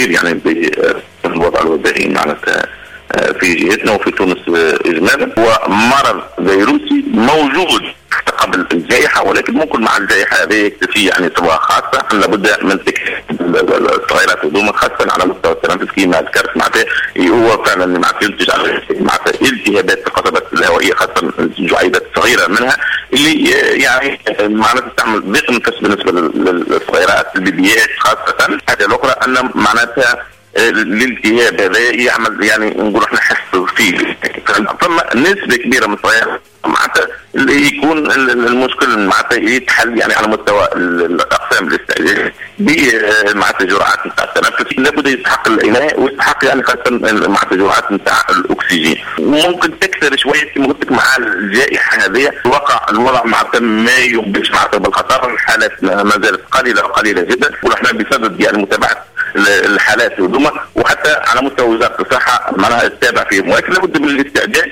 كبير يعني بالوضع الوبائي معناتها في جهتنا وفي تونس اجمالا. ومرض فيروسي موجود قبل الجائحه، ولكن ممكن مع الجائحه هذه يكتفي يعني سواء خاصه لابد من تكثيف التغيرات هذوما خاصه على مستوى التنفس كما ذكرت. معناتها هو فعلا معناتها ينتج على معناتها التهابات في القصبات الهوائيه خاصه الجعيدات الصغيره منها اللي يعني معناتها تعمل ضيق نفس بالنسبه للصغيرات البيبيات خاصه. الحاجه الاخرى ان معناتها الالتهاب هذا يعمل يعني نقول احنا نحس فيه، ثم نسبه كبيره من الصغيرات معناتها اللي يكون المشكل معناتها يتحل يعني على مستوى الاقسام الاستعجاليه بمعناتها جرعات نتاع التنفس لابد يستحق العنايه ويستحق يعني خاصه معناتها جرعات نتاع الاكسجين. ممكن تكثر شويه كما قلت لك مع الجائحه هذه وقع الوضع معناتها ما ينبش معناتها بالخطر. الحالات ما زالت قليله جدا، ونحن بصدد يعني متابعه الحالات هذوما، وحتى على مستوى وزاره الصحه معناها تتابع فيهم، ولكن لابد من الاستعجال